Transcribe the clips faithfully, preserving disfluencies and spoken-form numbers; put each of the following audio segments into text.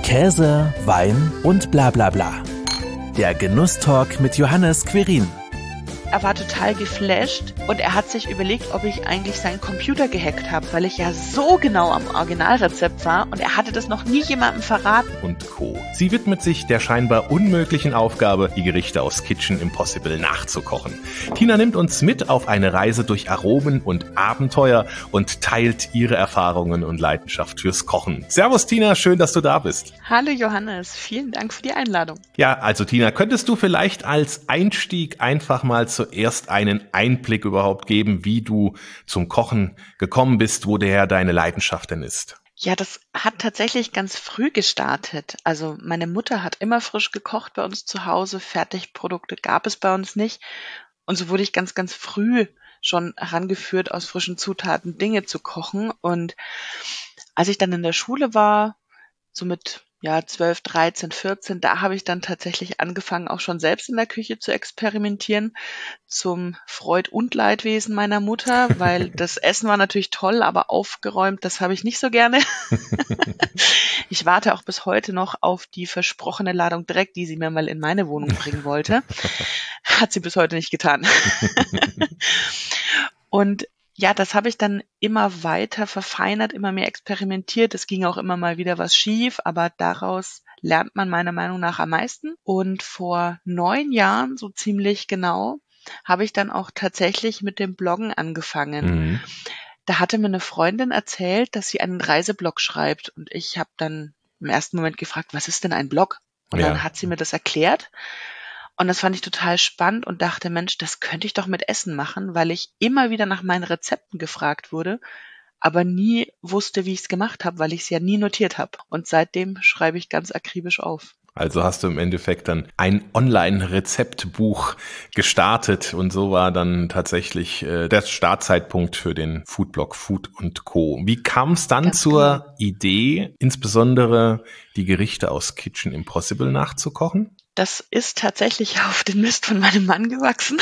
Käse, Wein und bla bla bla. Der Genusstalk mit Johannes Quirin. Er war total geflasht und er hat sich überlegt, ob ich eigentlich seinen Computer gehackt habe, weil ich ja so genau am Originalrezept war und er hatte das noch nie jemandem verraten. Und Co. Sie widmet sich der scheinbar unmöglichen Aufgabe, die Gerichte aus Kitchen Impossible nachzukochen. Tina nimmt uns mit auf eine Reise durch Aromen und Abenteuer und teilt ihre Erfahrungen und Leidenschaft fürs Kochen. Servus Tina, schön, dass du da bist. Hallo Johannes, vielen Dank für die Einladung. Ja, also Tina, könntest du vielleicht als Einstieg einfach mal zuerst einen Einblick überhaupt geben, wie du zum Kochen gekommen bist, wo der deine Leidenschaft denn ist? Ja, das hat tatsächlich ganz früh gestartet. Also meine Mutter hat immer frisch gekocht bei uns zu Hause. Fertigprodukte gab es bei uns nicht. Und so wurde ich ganz, ganz früh schon herangeführt, aus frischen Zutaten Dinge zu kochen. Und als ich dann in der Schule war, so mit ja zwölf, dreizehn, vierzehn, da habe ich dann tatsächlich angefangen, auch schon selbst in der Küche zu experimentieren, zum Freud- und Leidwesen meiner Mutter, weil das Essen war natürlich toll, aber aufgeräumt, das habe ich nicht so gerne. Ich warte auch bis heute noch auf die versprochene Ladung Dreck, die sie mir mal in meine Wohnung bringen wollte. Hat sie bis heute nicht getan. Und ja, das habe ich dann immer weiter verfeinert, immer mehr experimentiert. Es ging auch immer mal wieder was schief, aber daraus lernt man meiner Meinung nach am meisten. Und vor neun Jahren, so ziemlich genau, habe ich dann auch tatsächlich mit dem Bloggen angefangen. Mhm. Da hatte mir eine Freundin erzählt, dass sie einen Reiseblog schreibt. Und ich habe dann im ersten Moment gefragt, was ist denn ein Blog? Und Ja. dann hat sie mir das erklärt. Und das fand ich total spannend und dachte, Mensch, das könnte ich doch mit Essen machen, weil ich immer wieder nach meinen Rezepten gefragt wurde, aber nie wusste, wie ich es gemacht habe, weil ich es ja nie notiert habe. Und seitdem schreibe ich ganz akribisch auf. Also hast du im Endeffekt dann ein Online-Rezeptbuch gestartet und so war dann tatsächlich äh, der Startzeitpunkt für den Foodblog Food und Co. Wie kam es dann Ganz zur genau. Idee, insbesondere die Gerichte aus Kitchen Impossible nachzukochen? Das ist tatsächlich auf den Mist von meinem Mann gewachsen.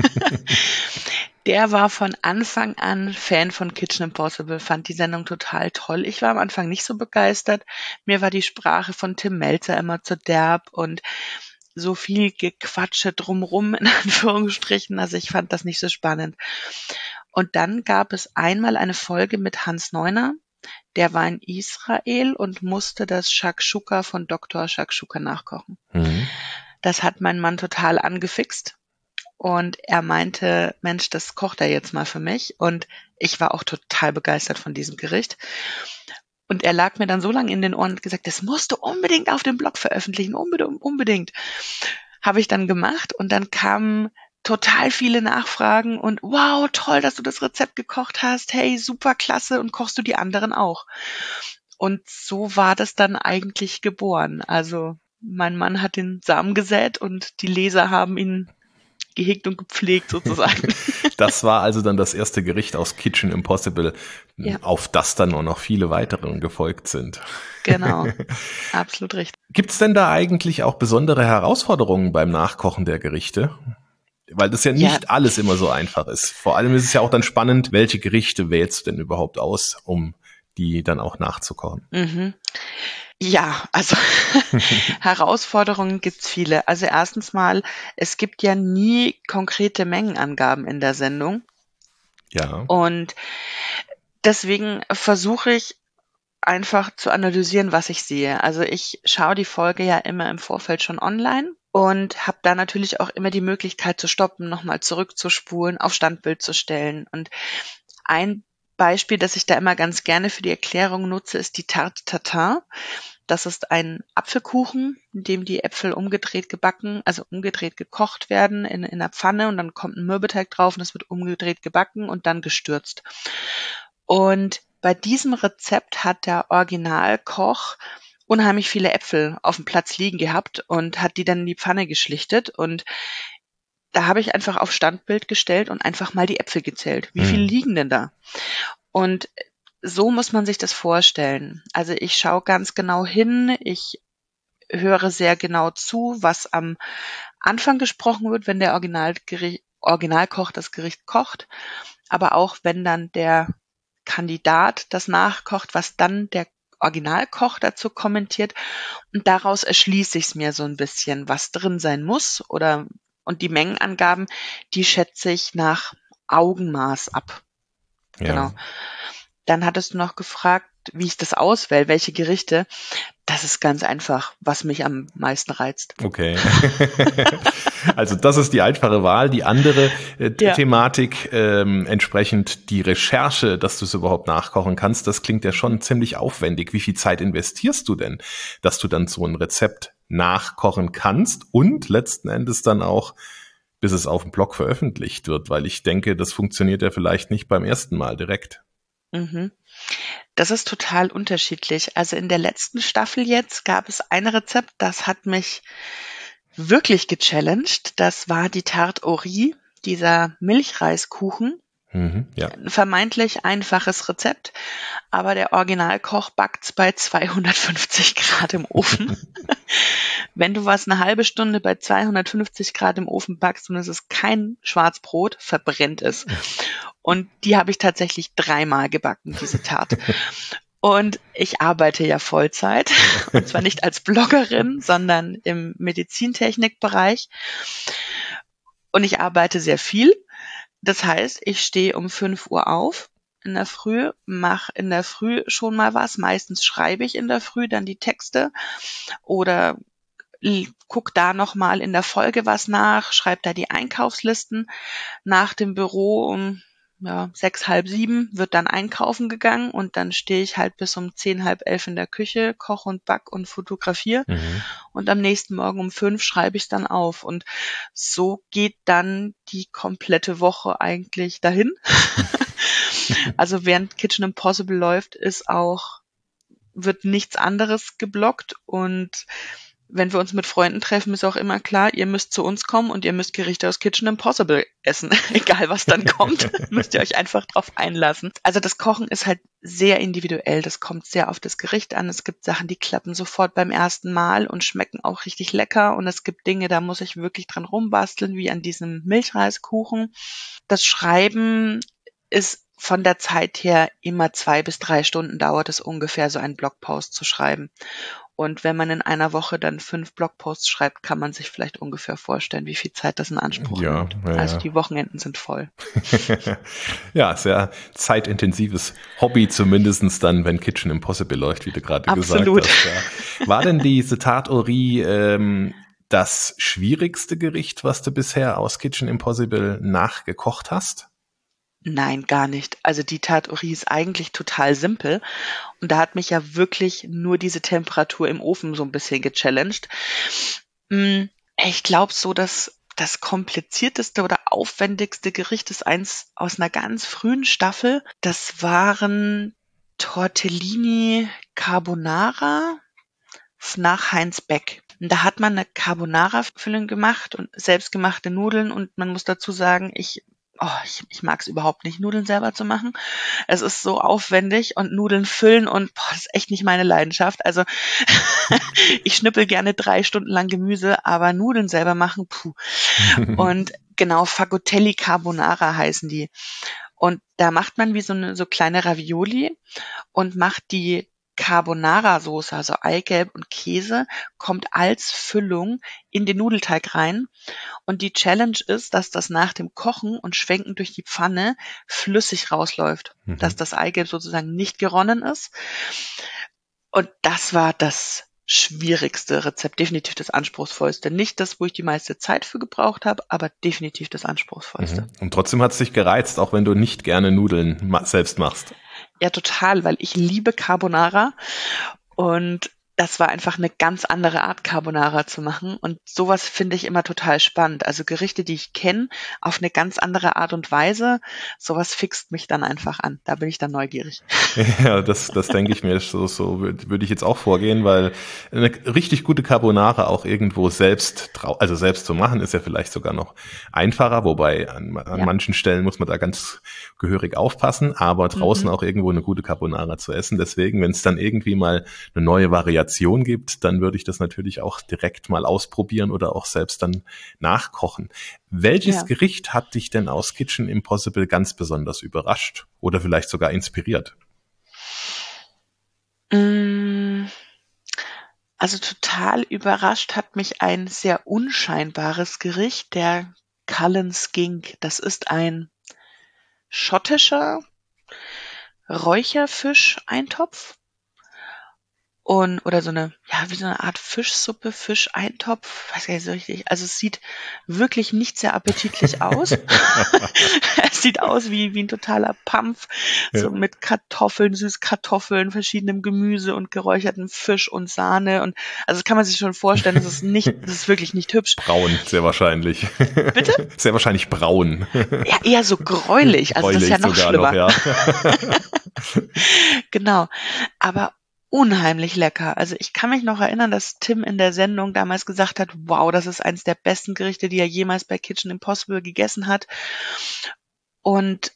Der war von Anfang an Fan von Kitchen Impossible, fand die Sendung total toll. Ich war am Anfang nicht so begeistert. Mir war die Sprache von Tim Melzer immer zu derb und so viel Gequatsche drumrum, in Anführungsstrichen. Also ich fand das nicht so spannend. Und dann gab es einmal eine Folge mit Hans Neuner. Der war in Israel und musste das Shakshuka von Doktor Shakshuka nachkochen. Mhm. Das hat mein Mann total angefixt. Und er meinte, Mensch, das kocht er jetzt mal für mich. Und ich war auch total begeistert von diesem Gericht. Und er lag mir dann so lange in den Ohren und gesagt, das musst du unbedingt auf dem Blog veröffentlichen, unbedingt, unbedingt. Habe ich dann gemacht und dann kamen total viele Nachfragen und wow, toll, dass du das Rezept gekocht hast. Hey, super klasse und kochst du die anderen auch? Und so war das dann eigentlich geboren. Also mein Mann hat den Samen gesät und die Leser haben ihn gehegt und gepflegt sozusagen. Das war also dann das erste Gericht aus Kitchen Impossible, Ja. auf das dann auch noch viele weitere gefolgt sind. Genau, absolut richtig. Gibt es denn da eigentlich auch besondere Herausforderungen beim Nachkochen der Gerichte? Weil das ja nicht Ja. alles immer so einfach ist. Vor allem ist es ja auch dann spannend, welche Gerichte wählst du denn überhaupt aus, um die dann auch nachzukochen? Mhm. Ja, also Herausforderungen gibt's viele. Also erstens mal, es gibt ja nie konkrete Mengenangaben in der Sendung. Ja. Und deswegen versuche ich einfach zu analysieren, was ich sehe. Also ich schaue die Folge ja immer im Vorfeld schon online und habe da natürlich auch immer die Möglichkeit zu stoppen, nochmal zurückzuspulen, auf Standbild zu stellen. Und ein Beispiel, das ich da immer ganz gerne für die Erklärung nutze, ist die Tarte Tatin. Das ist ein Apfelkuchen, in dem die Äpfel umgedreht gebacken, also umgedreht gekocht werden in, in einer Pfanne und dann kommt ein Mürbeteig drauf und es wird umgedreht gebacken und dann gestürzt. Und bei diesem Rezept hat der Originalkoch unheimlich viele Äpfel auf dem Platz liegen gehabt und hat die dann in die Pfanne geschlichtet und da habe ich einfach auf Standbild gestellt und einfach mal die Äpfel gezählt. Wie viele Mhm. liegen denn da? Und so muss man sich das vorstellen. Also ich schaue ganz genau hin, ich höre sehr genau zu, was am Anfang gesprochen wird, wenn der Originalgericht, Originalkoch das Gericht kocht, aber auch wenn dann der Kandidat das nachkocht, was dann der Originalkoch dazu kommentiert und daraus erschließe ich es mir so ein bisschen, was drin sein muss oder und die Mengenangaben, die schätze ich nach Augenmaß ab. Ja. Genau. Dann hattest du noch gefragt, wie ich das auswähle, welche Gerichte. Das ist ganz einfach, was mich am meisten reizt. Okay. Also das ist die einfache Wahl. Die andere äh, Ja. Thematik, ähm, entsprechend die Recherche, dass du es überhaupt nachkochen kannst, das klingt ja schon ziemlich aufwendig. Wie viel Zeit investierst du denn, dass du dann so ein Rezept nachkochen kannst und letzten Endes dann auch, bis es auf dem Blog veröffentlicht wird? Weil ich denke, das funktioniert ja vielleicht nicht beim ersten Mal direkt. Mhm. Das ist total unterschiedlich. Also in der letzten Staffel jetzt gab es ein Rezept, das hat mich wirklich gechallenged. Das war die Tarte au Riz, dieser Milchreiskuchen. Mhm, ja. Ein vermeintlich einfaches Rezept, aber der Originalkoch backt's bei zweihundertfünfzig Grad im Ofen. Wenn du was eine halbe Stunde bei zweihundertfünfzig Grad im Ofen backst und es ist kein Schwarzbrot, verbrennt es. Und die habe ich tatsächlich dreimal gebacken, diese Tarte. Und ich arbeite ja Vollzeit, und zwar nicht als Bloggerin, sondern im Medizintechnikbereich. Und ich arbeite sehr viel. Das heißt, ich stehe um fünf Uhr auf in der Früh, mache in der Früh schon mal was. Meistens schreibe ich in der Früh dann die Texte oder guck da nochmal in der Folge was nach, schreib da die Einkaufslisten. Nach dem Büro um ja, sechs, halb sieben wird dann einkaufen gegangen und dann stehe ich halt bis um zehn, halb elf in der Küche, koche und back und fotografiere. Mhm. Und am nächsten Morgen um fünf schreibe ich es dann auf. Und so geht dann die komplette Woche eigentlich dahin. Also während Kitchen Impossible läuft, ist auch, wird nichts anderes geblockt und wenn wir uns mit Freunden treffen, ist auch immer klar, ihr müsst zu uns kommen und ihr müsst Gerichte aus Kitchen Impossible essen. Egal, was dann kommt, müsst ihr euch einfach drauf einlassen. Also das Kochen ist halt sehr individuell. Das kommt sehr auf das Gericht an. Es gibt Sachen, die klappen sofort beim ersten Mal und schmecken auch richtig lecker. Und es gibt Dinge, da muss ich wirklich dran rumbasteln, wie an diesem Milchreiskuchen. Das Schreiben ist von der Zeit her immer zwei bis drei Stunden dauert es ungefähr, so einen Blogpost zu schreiben. Und wenn man in einer Woche dann fünf Blogposts schreibt, kann man sich vielleicht ungefähr vorstellen, wie viel Zeit das in Anspruch ja, nimmt. Ja, also ja. die Wochenenden sind voll. Ja, sehr zeitintensives Hobby zumindestens dann, wenn Kitchen Impossible läuft, wie du gerade gesagt hast. Ja. War denn diese Tarte au Riz ähm, das schwierigste Gericht, was du bisher aus Kitchen Impossible nachgekocht hast? Nein, gar nicht. Also die Tarte au Riz ist eigentlich total simpel und da hat mich ja wirklich nur diese Temperatur im Ofen so ein bisschen gechallenged. Ich glaube so, dass das komplizierteste oder aufwendigste Gericht ist eins aus einer ganz frühen Staffel. Das waren Tortellini Carbonara nach Heinz Beck. Und da hat man eine Carbonara-Füllung gemacht und selbstgemachte Nudeln und man muss dazu sagen, ich Oh, ich, ich mag es überhaupt nicht, Nudeln selber zu machen. Es ist so aufwendig und Nudeln füllen und boah, das ist echt nicht meine Leidenschaft. Also ich schnippel gerne drei Stunden lang Gemüse, aber Nudeln selber machen, puh. Und genau, Fagotelli Carbonara heißen die. Und da macht man wie so eine so kleine Ravioli und macht die Carbonara-Soße, also Eigelb und Käse, kommt als Füllung in den Nudelteig rein. Und die Challenge ist, dass das nach dem Kochen und Schwenken durch die Pfanne flüssig rausläuft, mhm. dass das Eigelb sozusagen nicht geronnen ist. Und das war das schwierigste Rezept, definitiv das anspruchsvollste. Nicht das, wo ich die meiste Zeit für gebraucht habe, aber definitiv das anspruchsvollste. Mhm. Und trotzdem hat es dich gereizt, auch wenn du nicht gerne Nudeln ma- selbst machst. Ja, total, weil ich liebe Carbonara und das war einfach eine ganz andere Art, Carbonara zu machen. Und sowas finde ich immer total spannend. Also Gerichte, die ich kenne, auf eine ganz andere Art und Weise, sowas fixt mich dann einfach an. Da bin ich dann neugierig. Ja, das, das denke ich mir. So, so würde würd ich jetzt auch vorgehen, weil eine richtig gute Carbonara auch irgendwo selbst, also selbst zu machen, ist ja vielleicht sogar noch einfacher. Wobei an, an ja. manchen Stellen muss man da ganz gehörig aufpassen, aber draußen mhm. auch irgendwo eine gute Carbonara zu essen. Deswegen, wenn es dann irgendwie mal eine neue Variation gibt, dann würde ich das natürlich auch direkt mal ausprobieren oder auch selbst dann nachkochen. Welches ja. Gericht hat dich denn aus Kitchen Impossible ganz besonders überrascht oder vielleicht sogar inspiriert? Mm, Also total überrascht hat mich ein sehr unscheinbares Gericht, der Cullen Skink. Das ist ein schottischer Räucherfisch-Eintopf und oder so eine, ja, wie so eine Art Fischsuppe, Fischeintopf, weiß gar nicht so richtig. Also es sieht wirklich nicht sehr appetitlich aus. Es sieht aus wie wie ein totaler Pampf, so Ja. mit Kartoffeln, Süßkartoffeln, verschiedenem Gemüse und geräuchertem Fisch und Sahne und also das kann man sich schon vorstellen, das ist nicht, das ist wirklich nicht hübsch. Braun, sehr wahrscheinlich. Bitte? Sehr wahrscheinlich braun. Ja, eher so gräulich, also das ist ja noch sogar schlimmer. noch, ja. Genau, aber unheimlich lecker. Also ich kann mich noch erinnern, dass Tim in der Sendung damals gesagt hat, wow, das ist eins der besten Gerichte, die er jemals bei Kitchen Impossible gegessen hat. Und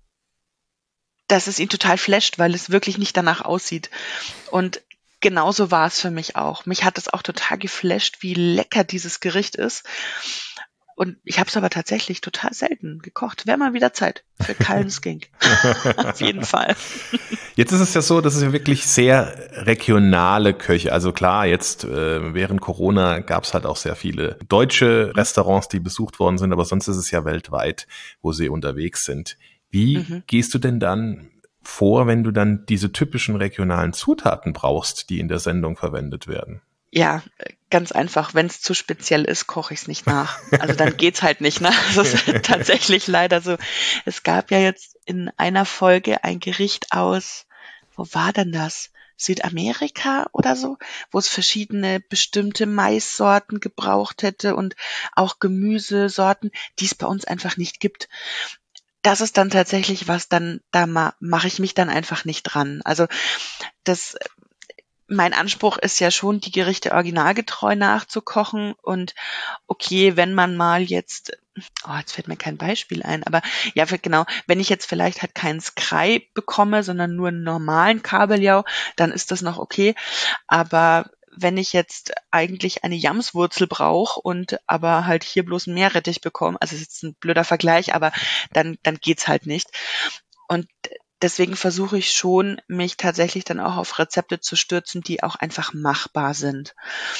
dass es ihn total flasht, weil es wirklich nicht danach aussieht. Und genauso war es für mich auch. Mich hat es auch total geflasht, wie lecker dieses Gericht ist. Und ich habe es aber tatsächlich total selten gekocht. Wäre mal wieder Zeit für Cullen Skink. Auf jeden Fall. Jetzt ist es ja so, das ist ja wirklich sehr regionale Köche. Also klar, jetzt äh, während Corona gab es halt auch sehr viele deutsche Restaurants, die besucht worden sind, aber sonst ist es ja weltweit, wo sie unterwegs sind. Wie Mhm. gehst du denn dann vor, wenn du dann diese typischen regionalen Zutaten brauchst, die in der Sendung verwendet werden? Ja, ganz einfach. Wenn es zu speziell ist, koche ich es nicht nach. Also dann geht's halt nicht. Ne? Das ist tatsächlich leider so. Es gab ja jetzt in einer Folge ein Gericht aus, wo war denn das? Südamerika oder so, wo es verschiedene bestimmte Maissorten gebraucht hätte und auch Gemüsesorten, die es bei uns einfach nicht gibt. Das ist dann tatsächlich was, dann da ma- mache ich mich dann einfach nicht dran. Also das mein Anspruch ist ja schon, die Gerichte originalgetreu nachzukochen und okay, wenn man mal jetzt, oh, jetzt fällt mir kein Beispiel ein, aber ja, für- genau, wenn ich jetzt vielleicht halt keinen Skrei bekomme, sondern nur einen normalen Kabeljau, dann ist das noch okay, aber wenn ich jetzt eigentlich eine Jamswurzel brauche und aber halt hier bloß einen Meerrettich bekomme, also das ist jetzt ein blöder Vergleich, aber dann, dann geht's halt nicht. Und deswegen versuche ich schon, mich tatsächlich dann auch auf Rezepte zu stürzen, die auch einfach machbar sind.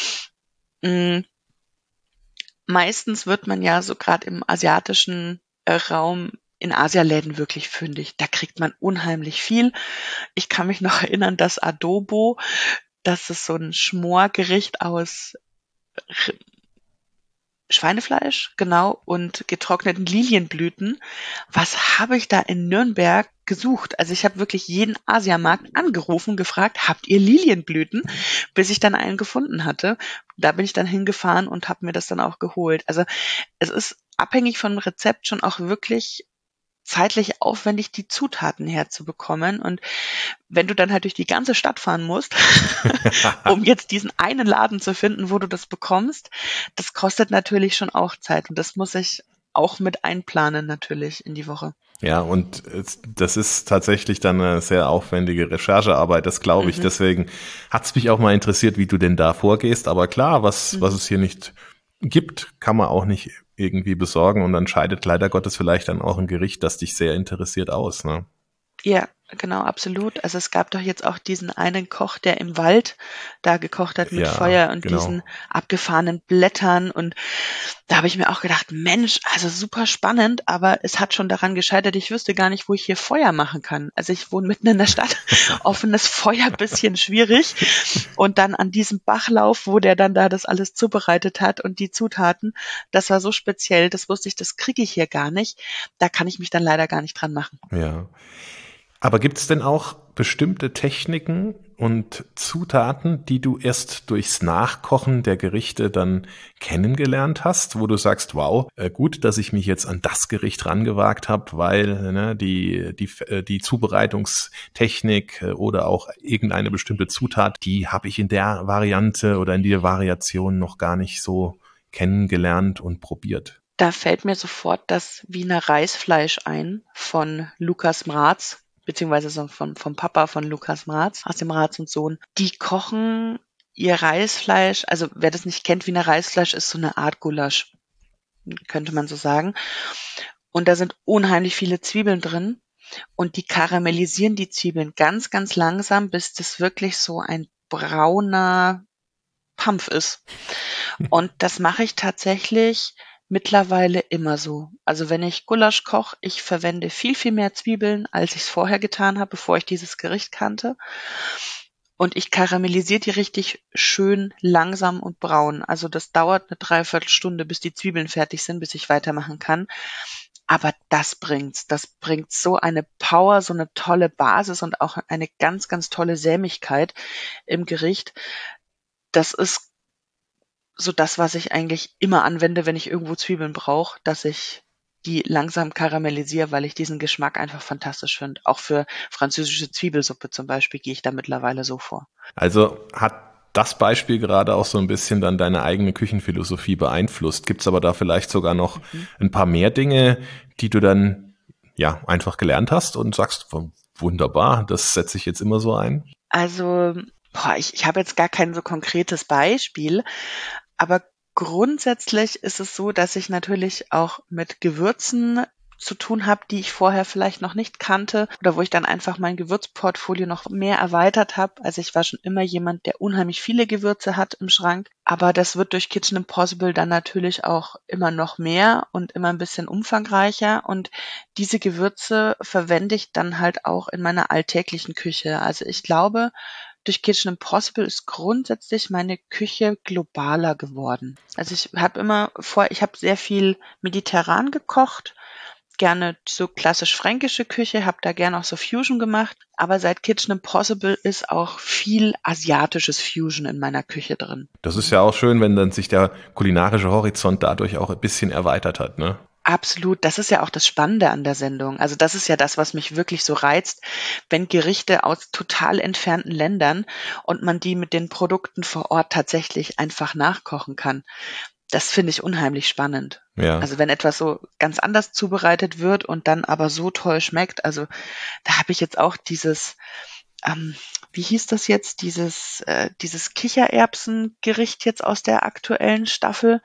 Mm, Meistens wird man ja so gerade im asiatischen äh, Raum in Asialäden wirklich fündig. Da kriegt man unheimlich viel. Ich kann mich noch erinnern, dass Adobo, das ist so ein Schmorgericht aus R- Schweinefleisch, genau, und getrockneten Lilienblüten. Was habe ich da in Nürnberg gesucht? Also ich habe wirklich jeden Asiamarkt angerufen, gefragt, habt ihr Lilienblüten? Bis ich dann einen gefunden hatte. Da bin ich dann hingefahren und habe mir das dann auch geholt. Also es ist abhängig vom Rezept schon auch wirklich zeitlich aufwendig, die Zutaten herzubekommen. Und wenn du dann halt durch die ganze Stadt fahren musst, um jetzt diesen einen Laden zu finden, wo du das bekommst, das kostet natürlich schon auch Zeit. Und das muss ich auch mit einplanen natürlich in die Woche. Ja, und es- das ist tatsächlich dann eine sehr aufwendige Recherchearbeit, das glaube ich. Mhm. Deswegen hat es mich auch mal interessiert, wie du denn da vorgehst. Aber klar, was, Mhm. was es hier nicht gibt, kann man auch nicht irgendwie besorgen und dann scheidet leider Gottes vielleicht dann auch ein Gericht, das dich sehr interessiert aus, ne? Ja, genau, absolut. Also es gab doch jetzt auch diesen einen Koch, der im Wald da gekocht hat mit Ja, Feuer und genau. diesen abgefahrenen Blättern. Und da habe ich mir auch gedacht, Mensch, also super spannend, aber es hat schon daran gescheitert, ich wüsste gar nicht, wo ich hier Feuer machen kann. Also ich wohne mitten in der Stadt, offenes Feuer, bisschen schwierig. Und dann an diesem Bachlauf, wo der dann da das alles zubereitet hat und die Zutaten, das war so speziell, das wusste ich, das kriege ich hier gar nicht. Da kann ich mich dann leider gar nicht dran machen. Ja. Aber gibt es denn auch bestimmte Techniken und Zutaten, die du erst durchs Nachkochen der Gerichte dann kennengelernt hast, wo du sagst, wow, äh, gut, dass ich mich jetzt an das Gericht rangewagt habe, weil ne, die, die, äh, die Zubereitungstechnik äh, oder auch irgendeine bestimmte Zutat, die habe ich in der Variante oder in der Variation noch gar nicht so kennengelernt und probiert. Da fällt mir sofort das Wiener Reisfleisch ein von Lukas Mraz, beziehungsweise so vom, vom Papa von Lukas Mraz, aus dem Mraz und Sohn. Die kochen ihr Reisfleisch, also wer das nicht kennt, Wiener Reisfleisch ist so eine Art Gulasch, könnte man so sagen. Und da sind unheimlich viele Zwiebeln drin. und die karamellisieren die Zwiebeln ganz, ganz langsam, bis das wirklich so ein brauner Pampf ist. Und das mache ich tatsächlich mittlerweile immer so. Also wenn ich Gulasch koche, ich verwende viel, viel mehr Zwiebeln, als ich es vorher getan habe, bevor ich dieses Gericht kannte. Und ich karamellisiere die richtig schön langsam und braun. Also das dauert eine Dreiviertelstunde, bis die Zwiebeln fertig sind, bis ich weitermachen kann. Aber das bringt's. Das bringt so eine Power, so eine tolle Basis und auch eine ganz, ganz tolle Sämigkeit im Gericht. Das ist so das, was ich eigentlich immer anwende, wenn ich irgendwo Zwiebeln brauche, dass ich die langsam karamellisiere, weil ich diesen Geschmack einfach fantastisch finde. Auch für französische Zwiebelsuppe zum Beispiel gehe ich da mittlerweile so vor. Also hat das Beispiel gerade auch so ein bisschen dann deine eigene Küchenphilosophie beeinflusst. Gibt's aber da vielleicht sogar noch Mhm. ein paar mehr Dinge, die du dann ja einfach gelernt hast und sagst, wunderbar, das setze ich jetzt immer so ein? Also, boah, ich, ich habe jetzt gar kein so konkretes Beispiel, aber grundsätzlich ist es so, dass ich natürlich auch mit Gewürzen zu tun habe, die ich vorher vielleicht noch nicht kannte oder wo ich dann einfach mein Gewürzportfolio noch mehr erweitert habe. Also ich war schon immer jemand, der unheimlich viele Gewürze hat im Schrank, aber das wird durch Kitchen Impossible dann natürlich auch immer noch mehr und immer ein bisschen umfangreicher und diese Gewürze verwende ich dann halt auch in meiner alltäglichen Küche. Also ich glaube, durch Kitchen Impossible ist grundsätzlich meine Küche globaler geworden. Also ich habe immer vor, ich habe sehr viel mediterran gekocht, gerne so klassisch fränkische Küche, habe da gerne auch so Fusion gemacht, aber seit Kitchen Impossible ist auch viel asiatisches Fusion in meiner Küche drin. Das ist ja auch schön, wenn dann sich der kulinarische Horizont dadurch auch ein bisschen erweitert hat, ne? Absolut, das ist ja auch das Spannende an der Sendung. Also das ist ja das, was mich wirklich so reizt, wenn Gerichte aus total entfernten Ländern und man die mit den Produkten vor Ort tatsächlich einfach nachkochen kann. Das finde ich unheimlich spannend. Ja. Also wenn etwas so ganz anders zubereitet wird und dann aber so toll schmeckt. Also da habe ich jetzt auch dieses, ähm, wie hieß das jetzt, dieses, äh, dieses Kichererbsengericht jetzt aus der aktuellen Staffel,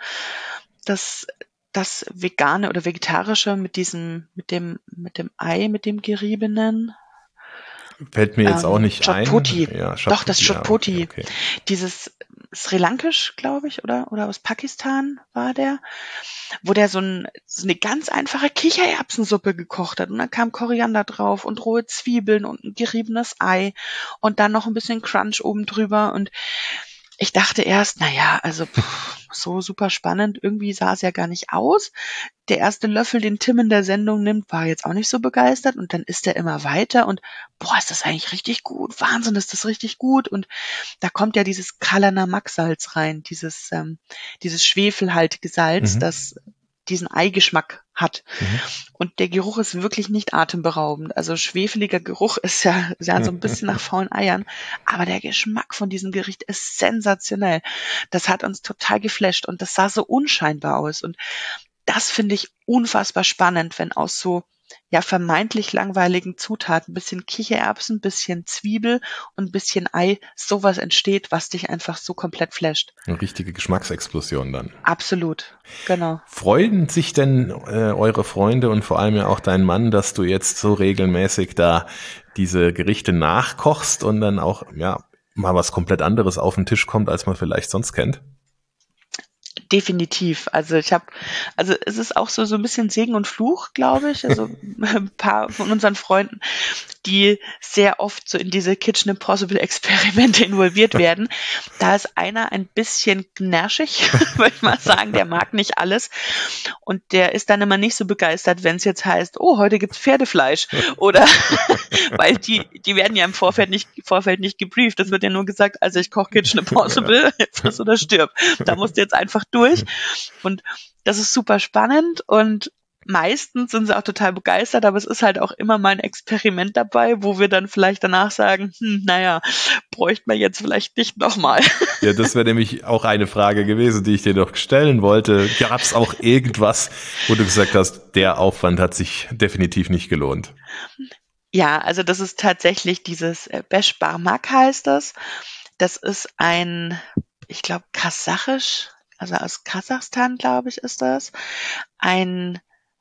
das das vegane oder vegetarische mit diesem, mit dem, mit dem Ei, mit dem geriebenen. Fällt mir jetzt Ähm, auch nicht Chotpoti. ein. Ja, Doch, das ja, Chotpoti. okay, okay. Dieses Sri Lankisch, glaube ich, oder, oder aus Pakistan war der, wo der so, ein, so eine ganz einfache Kichererbsensuppe gekocht hat und dann kam Koriander drauf und rohe Zwiebeln und ein geriebenes Ei und dann noch ein bisschen Crunch oben drüber und ich dachte erst, na ja, also pff, so super spannend, irgendwie sah es ja gar nicht aus. Der erste Löffel, den Tim in der Sendung nimmt, war jetzt auch nicht so begeistert und dann isst er immer weiter und boah, ist das eigentlich richtig gut, Wahnsinn, ist das richtig gut und da kommt ja dieses Kala Namak Salz rein, dieses ähm, dieses schwefelhaltige Salz, Mhm. das diesen Eigeschmack hat. Mhm. Und der Geruch ist wirklich nicht atemberaubend. Also schwefeliger Geruch ist ja, ja so ein bisschen nach faulen Eiern. Aber der Geschmack von diesem Gericht ist sensationell. Das hat uns total geflasht und das sah so unscheinbar aus. Und das finde ich unfassbar spannend, wenn aus so ja vermeintlich langweiligen Zutaten, ein bisschen Kichererbsen, ein bisschen Zwiebel und ein bisschen Ei, sowas entsteht, was dich einfach so komplett flasht. Eine richtige Geschmacksexplosion dann. Absolut, genau. Freuen sich denn äh, eure Freunde und vor allem ja auch dein Mann, dass du jetzt so regelmäßig da diese Gerichte nachkochst und dann auch ja mal was komplett anderes auf den Tisch kommt, als man vielleicht sonst kennt? Definitiv. Also ich habe, also es ist auch so so ein bisschen Segen und Fluch, glaube ich. Also ein paar von unseren Freunden, die sehr oft so in diese Kitchen Impossible Experimente involviert werden. Da ist einer ein bisschen gnäschig, würde ich mal sagen. Der mag nicht alles und der ist dann immer nicht so begeistert, wenn es jetzt heißt, oh, heute gibt's Pferdefleisch oder weil die die werden ja im Vorfeld nicht Vorfeld nicht gebrieft. Das wird ja nur gesagt, also ich koche Kitchen Impossible, jetzt friss oder stirb. Da musst du jetzt einfach durch. Und das ist super spannend und meistens sind sie auch total begeistert, aber es ist halt auch immer mal ein Experiment dabei, wo wir dann vielleicht danach sagen, hm, naja, bräuchte man jetzt vielleicht nicht nochmal. Ja, das wäre nämlich auch eine Frage gewesen, die ich dir noch stellen wollte. Gab es auch irgendwas, wo du gesagt hast, der Aufwand hat sich definitiv nicht gelohnt? Ja, also das ist tatsächlich dieses äh, Besh Barmak heißt das. Das ist ein, ich glaube, kasachisch, also aus Kasachstan, glaube ich, ist das, ein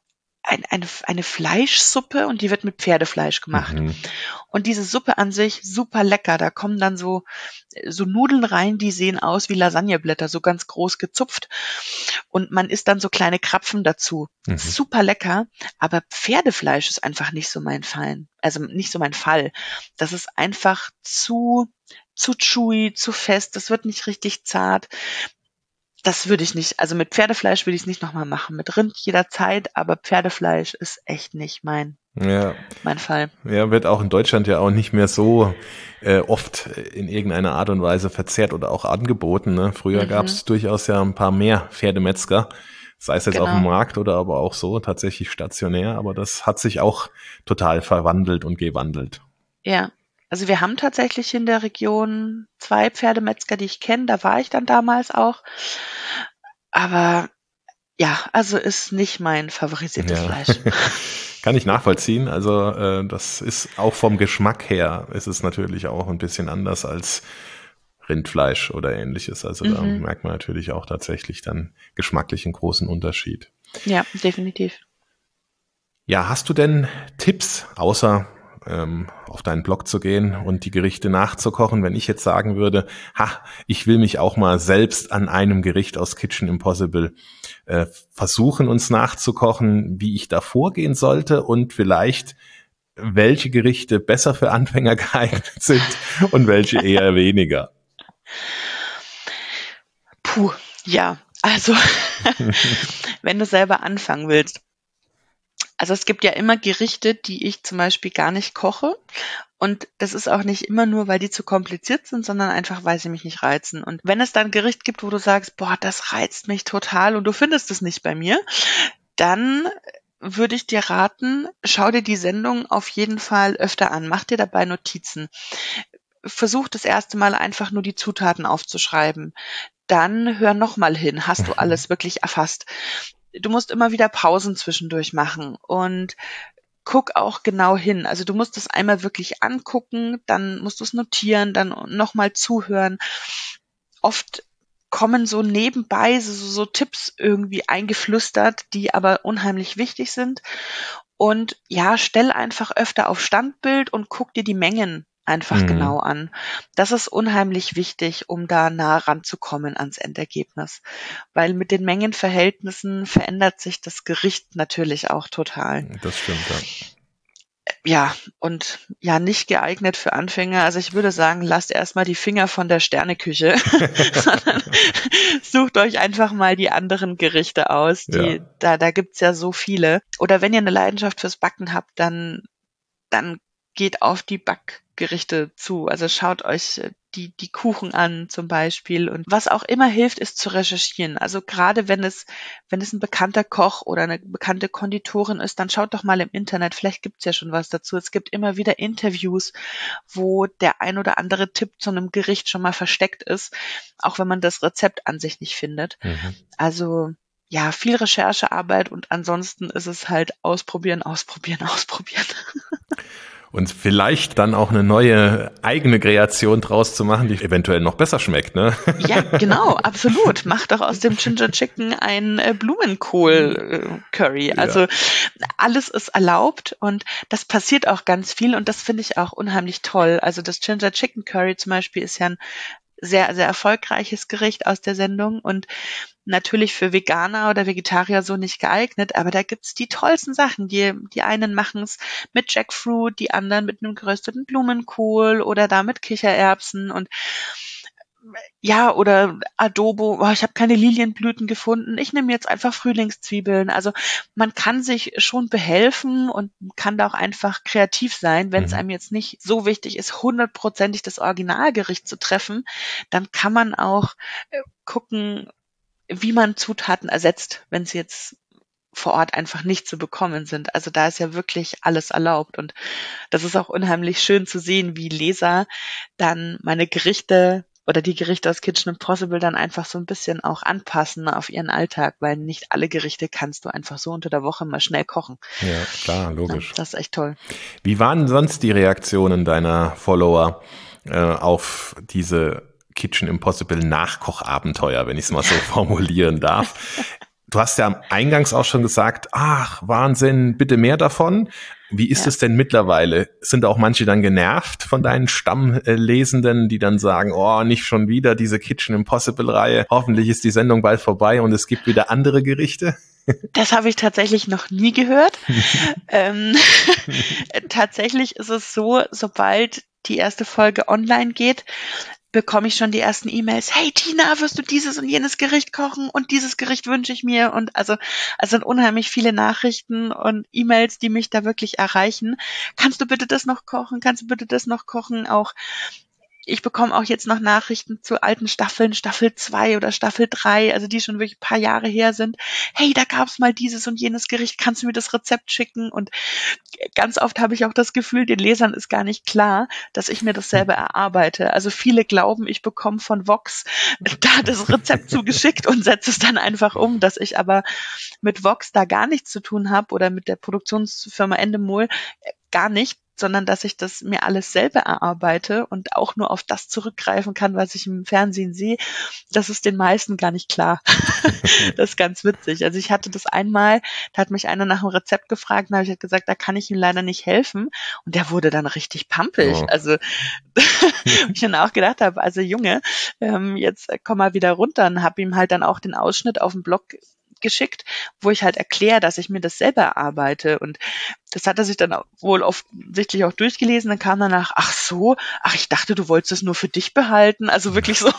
ein, eine, eine Fleischsuppe und die wird mit Pferdefleisch gemacht. Mhm. Und diese Suppe an sich super lecker. Da kommen dann so, so Nudeln rein, die sehen aus wie Lasagneblätter, so ganz groß gezupft. Und man isst dann so kleine Krapfen dazu. Mhm. Super lecker. Aber Pferdefleisch ist einfach nicht so mein Fall. Also nicht so mein Fall. Das ist einfach zu, zu chewy, zu fest. Das wird nicht richtig zart. Das würde ich nicht, also mit Pferdefleisch würde ich es nicht nochmal machen. Mit Rind jederzeit, aber Pferdefleisch ist echt nicht mein, Ja. mein Fall. Ja, wird auch in Deutschland ja auch nicht mehr so äh, oft in irgendeiner Art und Weise verzehrt oder auch angeboten. Ne? Früher Mhm. gab es durchaus ja ein paar mehr Pferdemetzger, sei es jetzt Genau. auf dem Markt oder aber auch so tatsächlich stationär. Aber das hat sich auch total verwandelt und gewandelt. Ja, also wir haben tatsächlich in der Region zwei Pferdemetzger, die ich kenne. Da war ich dann damals auch. Aber ja, also ist nicht mein favorisiertes Ja. Fleisch. Kann ich nachvollziehen. Also äh, das ist auch vom Geschmack her ist es natürlich auch ein bisschen anders als Rindfleisch oder ähnliches. Also da Mhm. merkt man natürlich auch tatsächlich dann geschmacklich einen großen Unterschied. Ja, definitiv. Ja, hast du denn Tipps, außer ähm, auf deinen Blog zu gehen und die Gerichte nachzukochen, wenn ich jetzt sagen würde, ha, ich will mich auch mal selbst an einem Gericht aus Kitchen Impossible äh, versuchen, uns nachzukochen, wie ich da vorgehen sollte und vielleicht welche Gerichte besser für Anfänger geeignet sind und welche eher weniger. Puh, ja, also wenn du selber anfangen willst. Also es gibt ja immer Gerichte, die ich zum Beispiel gar nicht koche. Und das ist auch nicht immer nur, weil die zu kompliziert sind, sondern einfach, weil sie mich nicht reizen. Und wenn es dann ein Gericht gibt, wo du sagst, boah, das reizt mich total und du findest es nicht bei mir, dann würde ich dir raten, schau dir die Sendung auf jeden Fall öfter an. Mach dir dabei Notizen. Versuch das erste Mal einfach nur die Zutaten aufzuschreiben. Dann hör nochmal hin. Hast du alles wirklich erfasst? Du musst immer wieder Pausen zwischendurch machen und guck auch genau hin. Also du musst es einmal wirklich angucken, dann musst du es notieren, dann nochmal zuhören. Oft kommen so nebenbei so, so Tipps irgendwie eingeflüstert, die aber unheimlich wichtig sind. Und ja, stell einfach öfter auf Standbild und guck dir die Mengen einfach Mhm. genau an. Das ist unheimlich wichtig, um da nah ranzukommen ans Endergebnis. Weil mit den Mengenverhältnissen verändert sich das Gericht natürlich auch total. Das stimmt, ja. Ja, und ja, nicht geeignet für Anfänger. Also ich würde sagen, lasst erstmal die Finger von der Sterneküche, sondern sucht euch einfach mal die anderen Gerichte aus. Die, Ja. da, da gibt's ja so viele. Oder wenn ihr eine Leidenschaft fürs Backen habt, dann, dann geht auf die Backgerichte zu. Also schaut euch die, die Kuchen an zum Beispiel. Und was auch immer hilft, ist zu recherchieren. Also gerade wenn es, wenn es ein bekannter Koch oder eine bekannte Konditorin ist, dann schaut doch mal im Internet. Vielleicht gibt's ja schon was dazu. Es gibt immer wieder Interviews, wo der ein oder andere Tipp zu einem Gericht schon mal versteckt ist, auch wenn man das Rezept an sich nicht findet. Mhm. Also ja, viel Recherchearbeit und ansonsten ist es halt ausprobieren, ausprobieren, ausprobieren. Und vielleicht dann auch eine neue eigene Kreation draus zu machen, die eventuell noch besser schmeckt, ne? Ja, genau, absolut. Mach doch aus dem Ginger Chicken ein äh, Blumenkohl-Curry. Also Ja. alles ist erlaubt und das passiert auch ganz viel und das finde ich auch unheimlich toll. Also das Ginger Chicken Curry zum Beispiel ist ja ein sehr, sehr erfolgreiches Gericht aus der Sendung und natürlich für Veganer oder Vegetarier so nicht geeignet, aber da gibt's die tollsten Sachen. Die, die einen machen es mit Jackfruit, die anderen mit einem gerösteten Blumenkohl oder da mit Kichererbsen und ja, oder Adobo, oh, ich habe keine Lilienblüten gefunden, ich nehme jetzt einfach Frühlingszwiebeln. Also man kann sich schon behelfen und kann da auch einfach kreativ sein. Wenn es Mhm. einem jetzt nicht so wichtig ist, hundertprozentig das Originalgericht zu treffen, dann kann man auch äh, gucken, wie man Zutaten ersetzt, wenn sie jetzt vor Ort einfach nicht zu bekommen sind. Also da ist ja wirklich alles erlaubt und das ist auch unheimlich schön zu sehen, wie Leser dann meine Gerichte oder die Gerichte aus Kitchen Impossible dann einfach so ein bisschen auch anpassen auf ihren Alltag, weil nicht alle Gerichte kannst du einfach so unter der Woche mal schnell kochen. Ja, klar, Ja, logisch. das ist echt toll. Wie waren sonst die Reaktionen deiner Follower äh, auf diese Kitchen Impossible Nachkochabenteuer, wenn ich es mal so formulieren darf? Du hast ja eingangs auch schon gesagt, ach, Wahnsinn, bitte mehr davon. Wie ist es ja. denn mittlerweile? Sind auch manche dann genervt von deinen Stammlesenden, die dann sagen, oh, nicht schon wieder diese Kitchen Impossible-Reihe. Hoffentlich ist die Sendung bald vorbei und es gibt wieder andere Gerichte? Das habe ich tatsächlich noch nie gehört. ähm, tatsächlich ist es so, sobald die erste Folge online geht, bekomme ich schon die ersten E-Mails. Hey Tina, wirst du dieses und jenes Gericht kochen und dieses Gericht wünsche ich mir, und also es sind unheimlich viele Nachrichten und E-Mails, die mich da wirklich erreichen. Kannst du bitte das noch kochen? Kannst du bitte das noch kochen? Auch ich bekomme auch jetzt noch Nachrichten zu alten Staffeln, Staffel zwei oder Staffel drei, also die schon wirklich ein paar Jahre her sind. Hey, da gab's mal dieses und jenes Gericht, kannst du mir das Rezept schicken? Und ganz oft habe ich auch das Gefühl, den Lesern ist gar nicht klar, dass ich mir das selber erarbeite. Also viele glauben, ich bekomme von Vox da das Rezept zugeschickt und setze es dann einfach um, dass ich aber mit Vox da gar nichts zu tun habe oder mit der Produktionsfirma Endemol gar nicht, sondern dass ich das mir alles selber erarbeite und auch nur auf das zurückgreifen kann, was ich im Fernsehen sehe. Das ist den meisten gar nicht klar. Das ist ganz witzig. Also ich hatte das einmal, da hat mich einer nach einem Rezept gefragt, da habe ich halt gesagt, da kann ich ihm leider nicht helfen. Und der wurde dann richtig pampig. Oh. Also ich dann auch gedacht habe, also Junge, ähm, jetzt komm mal wieder runter, und habe ihm halt dann auch den Ausschnitt auf dem Blog geschickt, wo ich halt erkläre, dass ich mir das selber erarbeite, und das hat er sich dann wohl offensichtlich auch durchgelesen, dann kam danach, ach so, ach ich dachte, du wolltest es nur für dich behalten, also wirklich so.